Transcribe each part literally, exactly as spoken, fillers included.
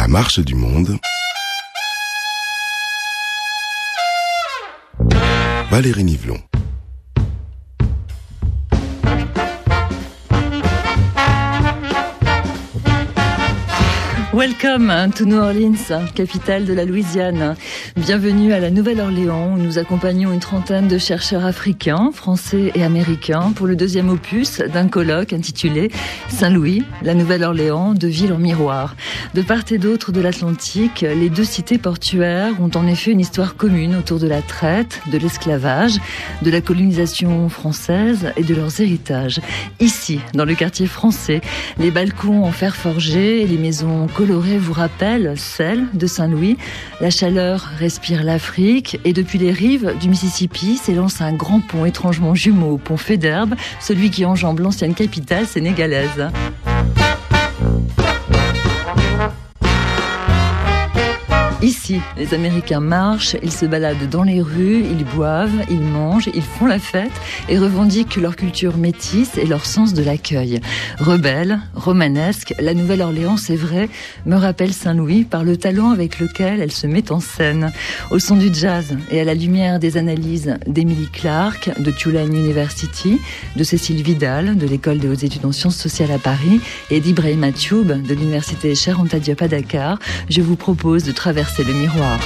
La marche du monde. Valérie Nivelon. Welcome to New Orleans, capitale de la Louisiane. Bienvenue à la Nouvelle-Orléans où nous accompagnons une trentaine de chercheurs africains, français et américains pour le deuxième opus d'un colloque intitulé Saint-Louis, la Nouvelle-Orléans, de ville en miroir. De part et d'autre de l'Atlantique, les deux cités portuaires ont en effet une histoire commune autour de la traite, de l'esclavage, de la colonisation française et de leurs héritages. Ici, dans le quartier français, les balcons en fer forgé et les maisons colorées vous rappellent celle de Saint-Louis. La chaleur respire l'Afrique et depuis les rives du Mississippi s'élance un grand pont étrangement jumeau au pont Faidherbe, celui qui enjambe l'ancienne capitale sénégalaise. Ici, les Américains marchent, ils se baladent dans les rues, ils boivent, ils mangent, ils font la fête et revendiquent leur culture métisse et leur sens de l'accueil. Rebelle, romanesque, la Nouvelle-Orléans, c'est vrai, me rappelle Saint-Louis par le talent avec lequel elle se met en scène. Au son du jazz et à la lumière des analyses d'Emily Clark, de Tulane University, de Cécile Vidal, de l'École des hautes études en sciences sociales à Paris et d'Ibrahima Thioub, de l'Université Cheikh Anta Diop à Dakar, je vous propose de traverser c'est le miroir.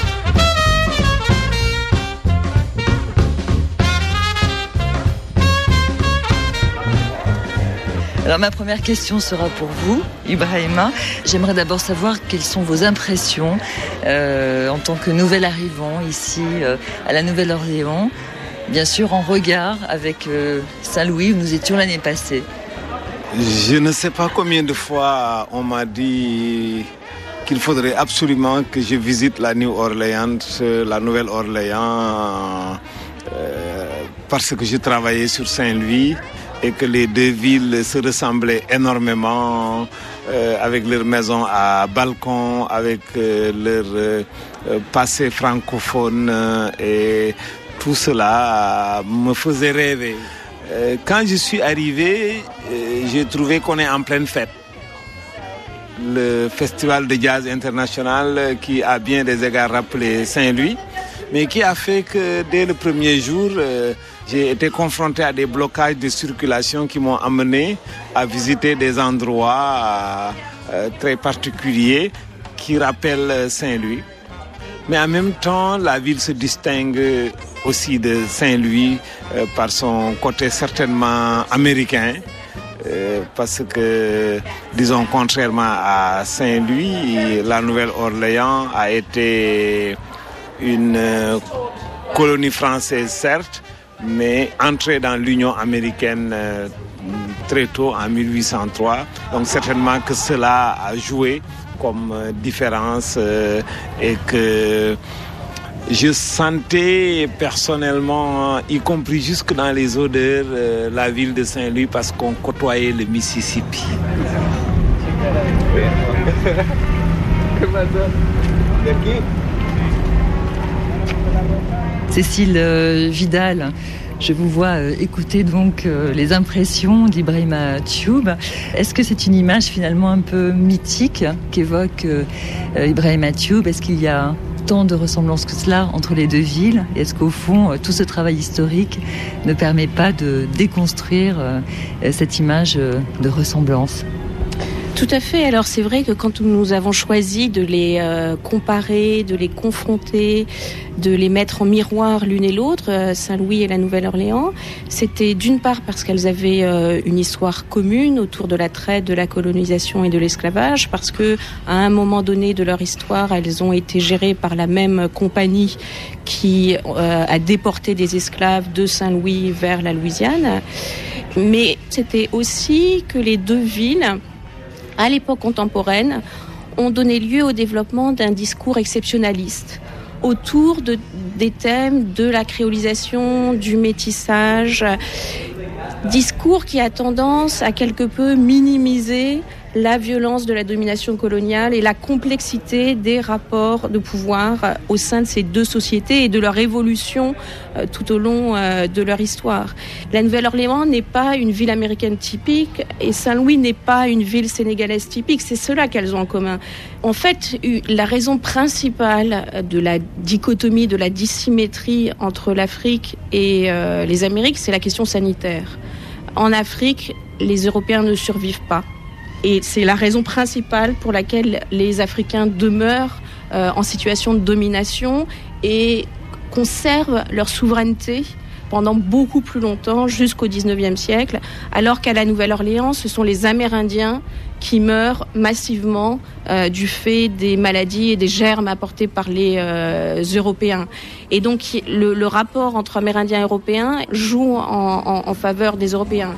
Alors ma première question sera pour vous, Ibrahima. J'aimerais d'abord savoir quelles sont vos impressions euh, en tant que nouvel arrivant ici euh, à la Nouvelle-Orléans, bien sûr en regard avec euh, Saint-Louis où nous étions l'année passée. Je ne sais pas combien de fois on m'a dit qu'il faudrait absolument que je visite la New Orleans, la Nouvelle-Orléans, euh, parce que je travaillais sur Saint-Louis et que les deux villes se ressemblaient énormément, euh, avec leurs maisons à balcon, avec euh, leur euh, passé francophone, euh, et tout cela me faisait rêver. Euh, quand je suis arrivé, euh, j'ai trouvé qu'on est en pleine fête. Le festival de jazz international qui a bien des égards rappelé Saint-Louis, mais qui a fait que dès le premier jour, euh, j'ai été confronté à des blocages de circulation qui m'ont amené à visiter des endroits euh, très particuliers qui rappellent Saint-Louis. Mais en même temps, la ville se distingue aussi de Saint-Louis euh, par son côté certainement américain. Euh, parce que, disons, contrairement à Saint-Louis, la Nouvelle-Orléans a été une euh, colonie française, certes, mais entrée dans l'Union américaine euh, très tôt, en mille huit cent trois. Donc, certainement que cela a joué comme euh, différence euh, et que je sentais personnellement, y compris jusque dans les odeurs, euh, la ville de Saint-Louis parce qu'on côtoyait le Mississippi. Cécile euh, Vidal, je vous vois euh, écouter donc euh, les impressions d'Ibrahima Thioub. Est-ce que c'est une image finalement un peu mythique qu'évoque euh, Ibrahima Thioub? Est-ce qu'il y a tant de ressemblances que cela entre les deux villes? Est-ce qu'au fond, tout ce travail historique ne permet pas de déconstruire cette image de ressemblance? Tout à fait. Alors c'est vrai que quand nous avons choisi de les euh, comparer, de les confronter, de les mettre en miroir l'une et l'autre, euh, Saint-Louis et la Nouvelle-Orléans, c'était d'une part parce qu'elles avaient euh, une histoire commune autour de la traite, de la colonisation et de l'esclavage, parce que à un moment donné de leur histoire, elles ont été gérées par la même compagnie qui euh, a déporté des esclaves de Saint-Louis vers la Louisiane. Mais c'était aussi que les deux villes, à l'époque contemporaine, ont donné lieu au développement d'un discours exceptionnaliste autour de, des thèmes de la créolisation, du métissage, discours qui a tendance à quelque peu minimiser la violence de la domination coloniale et la complexité des rapports de pouvoir au sein de ces deux sociétés et de leur évolution euh, tout au long euh, de leur histoire. La Nouvelle-Orléans n'est pas une ville américaine typique et Saint-Louis n'est pas une ville sénégalaise typique. C'est cela qu'elles ont en commun. En fait, la raison principale de la dichotomie, de la dissymétrie entre l'Afrique et euh, les Amériques, c'est la question sanitaire. En Afrique, les Européens ne survivent pas. Et c'est la raison principale pour laquelle les Africains demeurent euh, en situation de domination et conservent leur souveraineté pendant beaucoup plus longtemps, jusqu'au dix-neuvième siècle, alors qu'à la Nouvelle-Orléans, ce sont les Amérindiens qui meurent massivement euh, du fait des maladies et des germes apportés par les euh, Européens. Et donc, le, le rapport entre Amérindiens et Européens joue en, en, en faveur des Européens.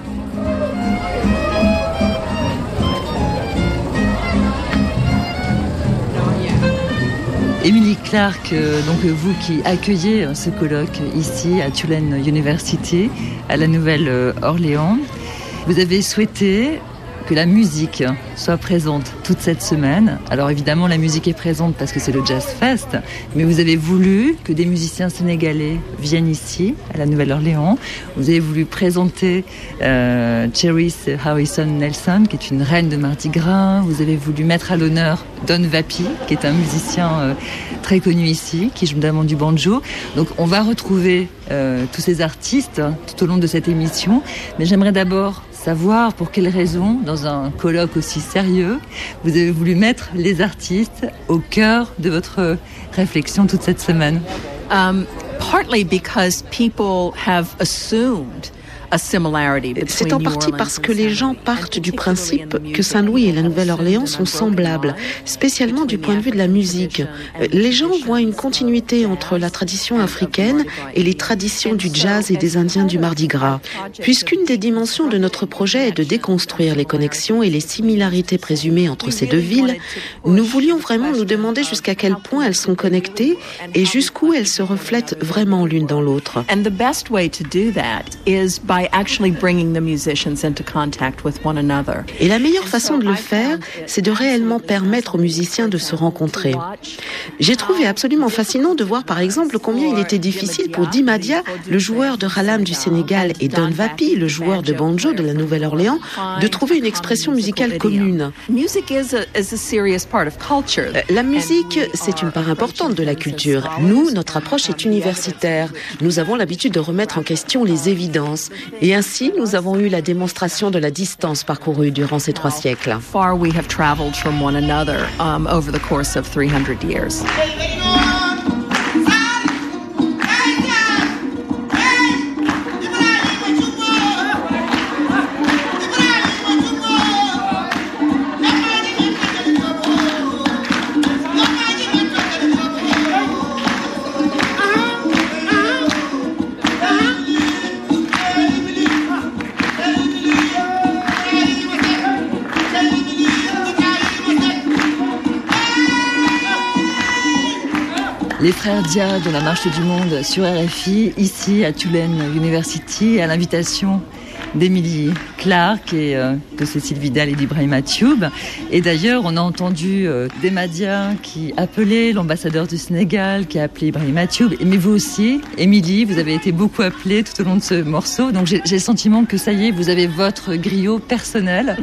Emily Clark, euh, donc vous qui accueillez ce colloque ici à Tulane University, à la Nouvelle-Orléans, vous avez souhaité que la musique soit présente toute cette semaine. Alors évidemment, la musique est présente parce que c'est le Jazz Fest, mais vous avez voulu que des musiciens sénégalais viennent ici, à la Nouvelle-Orléans. Vous avez voulu présenter euh, Cherise Harrison Nelson, qui est une reine de Mardi Gras. Vous avez voulu mettre à l'honneur Don Vapi, qui est un musicien euh, très connu ici, qui joue notamment du banjo. Donc on va retrouver euh, tous ces artistes hein, tout au long de cette émission. Mais j'aimerais d'abord savoir pour quelles raisons, dans un colloque aussi sérieux, vous avez voulu mettre les artistes au cœur de votre réflexion toute cette semaine. Um, partly because people have assumed C'est en partie parce que les gens partent du principe que Saint-Louis et la Nouvelle-Orléans sont semblables, spécialement du point de vue de la musique. Les gens voient une continuité entre la tradition africaine et les traditions du jazz et des Indiens du Mardi Gras. Puisqu'une des dimensions de notre projet est de déconstruire les connexions et les similarités présumées entre ces deux villes, nous voulions vraiment nous demander jusqu'à quel point elles sont connectées et jusqu'où elles se reflètent vraiment l'une dans l'autre. And the best way to do that is by actually bringing the musicians into contact with one another. Et la meilleure façon de le faire, c'est de réellement permettre aux musiciens de se rencontrer. J'ai trouvé absolument fascinant de voir par exemple combien il était difficile pour Dimadia, le joueur de Ralam du Sénégal, et Don Vapi, le joueur de banjo de la Nouvelle-Orléans, de trouver une expression musicale commune. La musique, c'est une part importante de la culture. Nous, notre approche est universitaire. Nous avons l'habitude de remettre en question les évidences. Et ainsi, nous avons eu la démonstration de la distance parcourue durant ces trois siècles. Far we have traveled from one another um, over the course of three hundred years. Les frères Dia de la Marche du Monde sur R F I, ici à Tulane University, à l'invitation d'Emily Clark et euh, de Cécile Vidal et d'Ibrahim Atioub. Et d'ailleurs, on a entendu euh, Dimadia qui appelait l'ambassadeur du Sénégal, qui a appelé Ibrahim Atioub. Mais vous aussi, Emily, vous avez été beaucoup appelée tout au long de ce morceau. Donc j'ai, j'ai le sentiment que ça y est, vous avez votre griot personnel.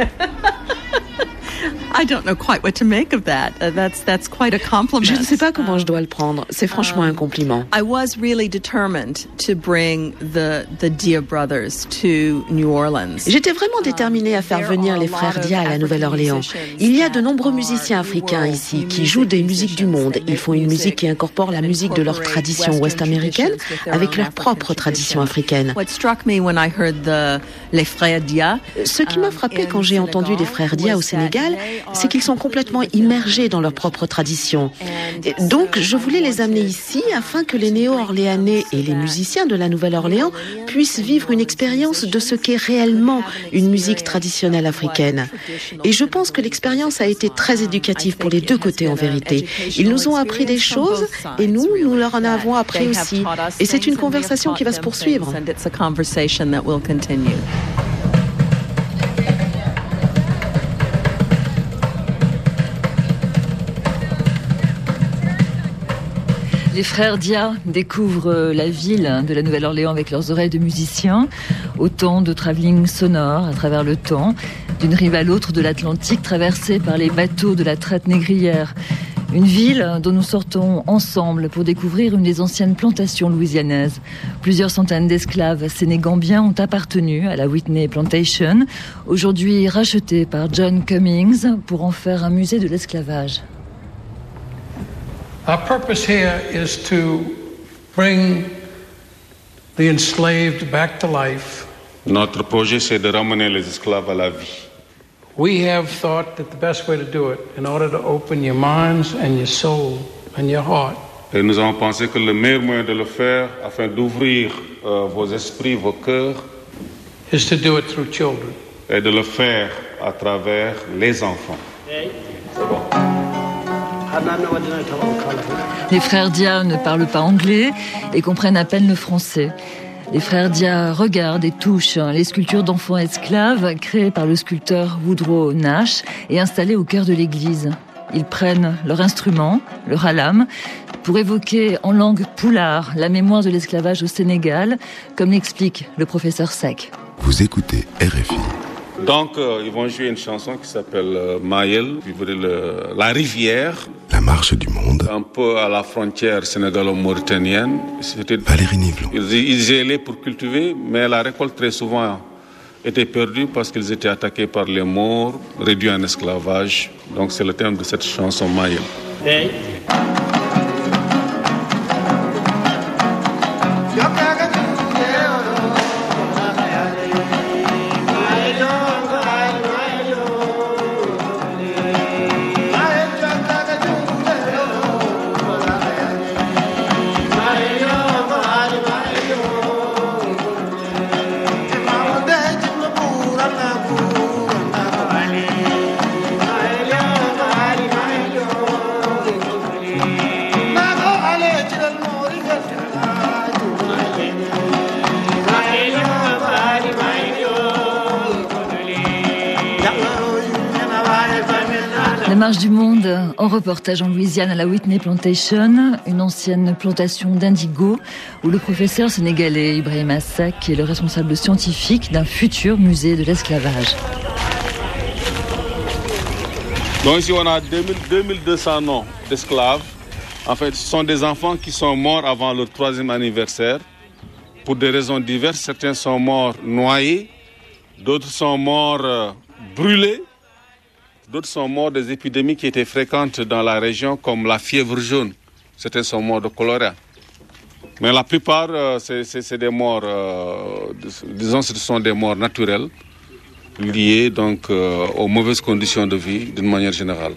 I don't know quite what to make of that. Uh, that's that's quite a compliment. Je ne sais pas comment je dois le prendre. C'est franchement un compliment. I was really determined to bring the the Dia brothers to New Orleans. J'étais vraiment déterminée à faire venir les frères Dia à la Nouvelle-Orléans. Il y a de nombreux musiciens africains ici qui jouent des musiques du monde. Ils font une musique qui incorpore la musique de leur tradition ouest-américaine avec leur propre tradition africaine. What struck me when I heard the les frères Dia, ce qui m'a frappé quand j'ai entendu les frères Dia au Sénégal, c'est qu'ils sont complètement immergés dans leur propre tradition. Et donc, je voulais les amener ici afin que les néo-orléanais et les musiciens de la Nouvelle-Orléans puissent vivre une expérience de ce qu'est réellement une musique traditionnelle africaine. Et je pense que l'expérience a été très éducative pour les deux côtés en vérité. Ils nous ont appris des choses et nous, nous leur en avons appris aussi. Et c'est une conversation qui va se poursuivre. Les frères Dia découvrent la ville de la Nouvelle-Orléans avec leurs oreilles de musiciens. Autant de travelling sonore à travers le temps, d'une rive à l'autre de l'Atlantique, traversée par les bateaux de la traite négrière. Une ville dont nous sortons ensemble pour découvrir une des anciennes plantations louisianaises. Plusieurs centaines d'esclaves sénégambiens ont appartenu à la Whitney Plantation, aujourd'hui rachetée par John Cummings pour en faire un musée de l'esclavage. Our purpose here is to bring the enslaved back to life. Notre projet, c'est de ramener les esclaves à la vie. We have thought that the best way to do it, in order to open your minds and your soul and your heart, et nous avons pensé que le meilleur moyen de le faire, afin d'ouvrir euh, vos esprits, vos cœurs, is to do it through children. Et de le faire à travers les enfants. Les frères Dia ne parlent pas anglais et comprennent à peine le français. Les frères Dia regardent et touchent les sculptures d'enfants esclaves créées par le sculpteur Woodrow Nash et installées au cœur de l'église. Ils prennent leur instrument, le halam, pour évoquer en langue poulard la mémoire de l'esclavage au Sénégal, comme l'explique le professeur Seck. Vous écoutez R F I. Donc, euh, ils vont jouer une chanson qui s'appelle euh, Mayel, qui veut dire le, la rivière. La marche du monde. Un peu à la frontière sénégalo-mauritanienne. C'était Valérie Nivelon. Ils, ils y allaient pour cultiver, mais la récolte très souvent était perdue parce qu'ils étaient attaqués par les Maures, réduits en esclavage. Donc c'est le thème de cette chanson Mayel. Hey. La marche du monde en reportage en Louisiane à la Whitney Plantation, une ancienne plantation d'indigo où le professeur sénégalais Ibrahima Seck est le responsable scientifique d'un futur musée de l'esclavage. Donc ici on a deux mille deux cents noms d'esclaves. En fait, ce sont des enfants qui sont morts avant leur troisième anniversaire. Pour des raisons diverses, certains sont morts noyés, d'autres sont morts euh, brûlés. D'autres sont morts des épidémies qui étaient fréquentes dans la région, comme la fièvre jaune. Certains sont morts de choléra. Mais la plupart, euh, c'est, c'est, c'est des morts, euh, disons, ce sont des morts naturelles, liées donc euh, aux mauvaises conditions de vie, d'une manière générale.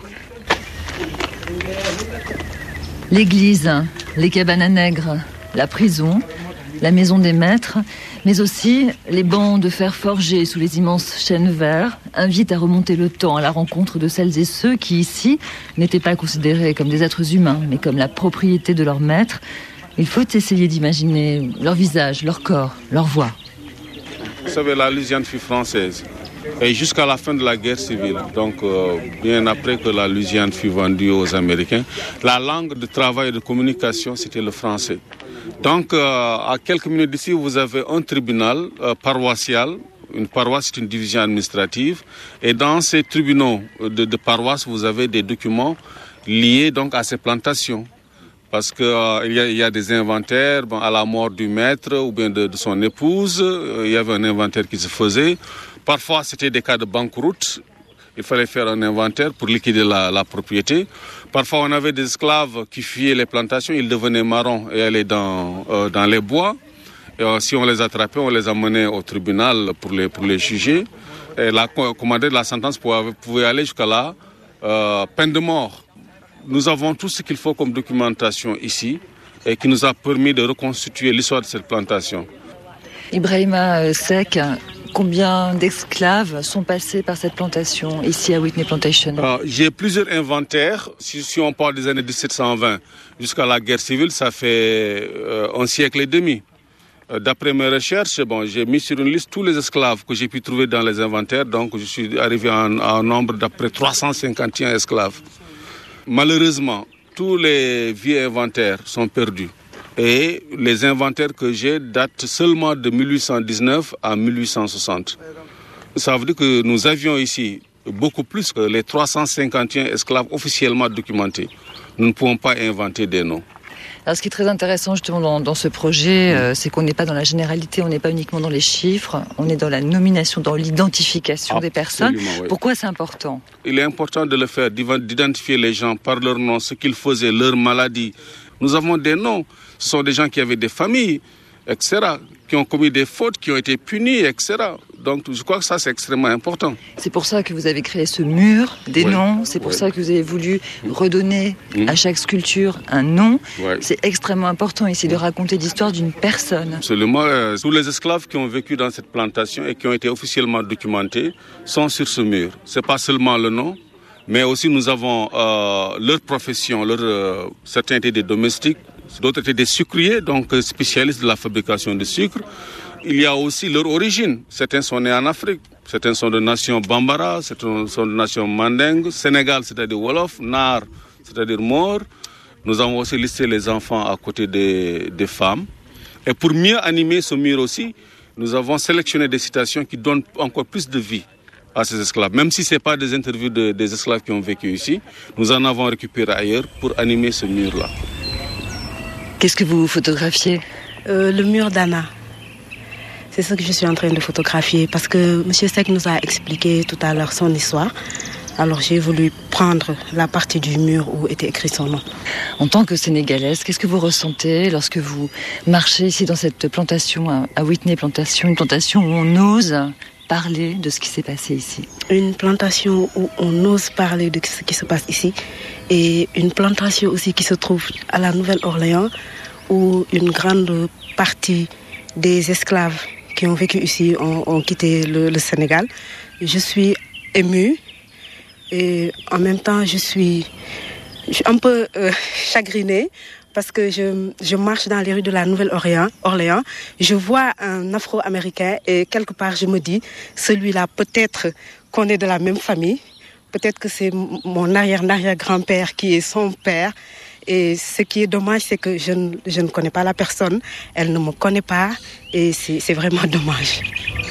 L'église, les cabanes à nègres, la prison, la maison des maîtres, mais aussi les bancs de fer forgés sous les immenses chênes verts invitent à remonter le temps à la rencontre de celles et ceux qui, ici, n'étaient pas considérés comme des êtres humains, mais comme la propriété de leur maître. Il faut essayer d'imaginer leur visage, leur corps, leur voix. Vous savez, la Louisiane fut française. Et jusqu'à la fin de la guerre civile, donc euh, bien après que la Louisiane fut vendue aux Américains, la langue de travail et de communication, c'était le français. Donc, euh, à quelques minutes d'ici, vous avez un tribunal euh, paroissial. Une paroisse, c'est une division administrative. Et dans ces tribunaux de, de paroisse, vous avez des documents liés donc à ces plantations. Parce qu'il euh, y, y a des inventaires, bon, à la mort du maître ou bien de, de son épouse, euh, il y avait un inventaire qui se faisait. Parfois, c'était des cas de banqueroute. Il fallait faire un inventaire pour liquider la, la propriété. Parfois, on avait des esclaves qui fuyaient les plantations, ils devenaient marrons et allaient dans, euh, dans les bois. Et, euh, si on les attrapait, on les amenait au tribunal pour les, pour les juger. Et la commandeur de la sentence pouvait, pouvait aller jusqu'à la euh, peine de mort. Nous avons tout ce qu'il faut comme documentation ici et qui nous a permis de reconstituer l'histoire de cette plantation. Ibrahima Seck, combien d'esclaves sont passés par cette plantation ici à Whitney Plantation? euh, J'ai plusieurs inventaires. Si, si on parle des années dix-sept cent vingt jusqu'à la guerre civile, ça fait euh, un siècle et demi. Euh, d'après mes recherches, bon, j'ai mis sur une liste tous les esclaves que j'ai pu trouver dans les inventaires. Donc je suis arrivé à un, à un nombre d'à peu près trois cent cinquante et un esclaves. Malheureusement, tous les vieux inventaires sont perdus. Et les inventaires que j'ai datent seulement de mille huit cent dix-neuf à mille huit cent soixante. Ça veut dire que nous avions ici beaucoup plus que les trois cent cinquante et un esclaves officiellement documentés. Nous ne pouvons pas inventer des noms. Alors, ce qui est très intéressant justement dans, dans ce projet, euh, c'est qu'on n'est pas dans la généralité, on n'est pas uniquement dans les chiffres, on est dans la nomination, dans l'identification Absolument, des personnes. Oui. Pourquoi c'est important ? Il est important de le faire, d'identifier les gens par leur nom, ce qu'ils faisaient, leur maladie. Nous avons des noms, ce sont des gens qui avaient des familles, et cetera, qui ont commis des fautes, qui ont été punis, et cetera. Donc je crois que ça c'est extrêmement important. C'est pour ça que vous avez créé ce mur des oui. noms, c'est pour oui. ça que vous avez voulu redonner mmh. à chaque sculpture un nom. Oui. C'est extrêmement important ici de raconter l'histoire d'une personne. Absolument. Euh, tous les esclaves qui ont vécu dans cette plantation et qui ont été officiellement documentés sont sur ce mur. C'est pas seulement le nom, mais aussi nous avons euh, leur profession, leur, euh, certains étaient des domestiques, d'autres étaient des sucriers, donc spécialistes de la fabrication de sucre. Il y a aussi leur origine. Certains sont nés en Afrique, certains sont de nation Bambara, certains sont de nation Mandingue, Sénégal, c'est-à-dire Wolof, Nar, c'est-à-dire Maure. Nous avons aussi listé les enfants à côté des, des femmes. Et pour mieux animer ce mur aussi, nous avons sélectionné des citations qui donnent encore plus de vie à ces esclaves. Même si ce n'est pas des interviews de, des esclaves qui ont vécu ici, nous en avons récupéré ailleurs pour animer ce mur-là. Qu'est-ce que vous photographiez ? euh, Le mur d'Anna. C'est ce que je suis en train de photographier parce que M. Seck nous a expliqué tout à l'heure son histoire. Alors j'ai voulu prendre la partie du mur où était écrit son nom. En tant que Sénégalaise, qu'est-ce que vous ressentez lorsque vous marchez ici dans cette plantation, à Whitney Plantation, une plantation où on ose parler de ce qui s'est passé ici ? Une plantation où on ose parler de ce qui se passe ici et une plantation aussi qui se trouve à la Nouvelle-Orléans où une grande partie des esclaves qui ont vécu ici ont, ont quitté le, le Sénégal. Je suis émue et en même temps je suis, je suis un peu euh, chagrinée parce que je, je marche dans les rues de la Nouvelle-Orléans, Orléans, je vois un Afro-Américain et quelque part je me dis, celui-là peut-être qu'on est de la même famille, peut-être que c'est mon arrière-arrière-grand-père qui est son père. Et ce qui est dommage, c'est que je ne, je ne connais pas la personne, elle ne me connaît pas, et c'est, c'est vraiment dommage.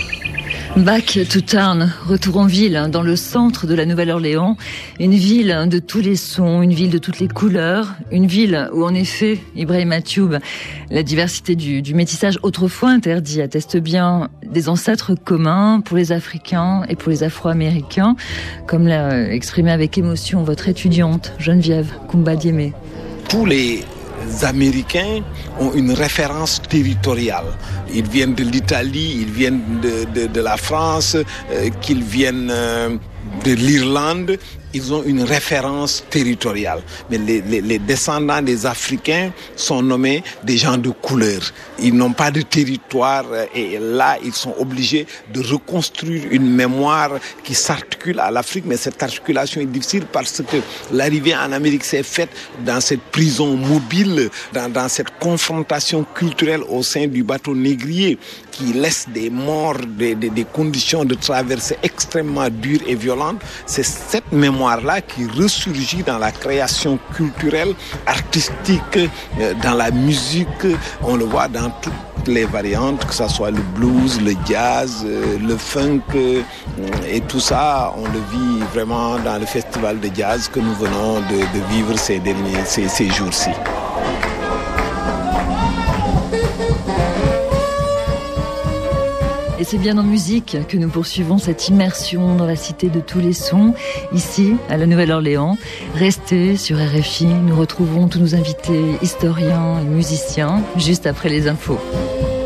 Back to Town, retour en ville, dans le centre de la Nouvelle-Orléans, une ville de tous les sons, une ville de toutes les couleurs, une ville où en effet, Ibrahim Matioub, la diversité du, du métissage autrefois interdit atteste bien des ancêtres communs pour les Africains et pour les Afro-Américains, comme l'a exprimé avec émotion votre étudiante Geneviève Koumba-Diémé. Tous les Américains ont une référence territoriale. Ils viennent de l'Italie, ils viennent de, de, de la France, euh, qu'ils viennent euh, de l'Irlande. Ils ont une référence territoriale. Mais les, les, les descendants des Africains sont nommés des gens de couleur. Ils n'ont pas de territoire et là, ils sont obligés de reconstruire une mémoire qui s'articule à l'Afrique. Mais cette articulation est difficile parce que l'arrivée en Amérique s'est faite dans cette prison mobile, dans, dans cette confrontation culturelle au sein du bateau négrier qui laisse des morts, des, des, des conditions de traversée extrêmement dures et violentes. C'est cette mémoire là qui ressurgit dans la création culturelle, artistique, dans la musique. On le voit dans toutes les variantes, que ce soit le blues, le jazz, le funk et tout ça. On le vit vraiment dans le festival de jazz que nous venons de, de vivre ces derniers, ces, ces jours-ci. Et c'est bien en musique que nous poursuivons cette immersion dans la cité de tous les sons, ici, à la Nouvelle-Orléans. Restez sur R F I, nous retrouvons tous nos invités historiens et musiciens, juste après les infos.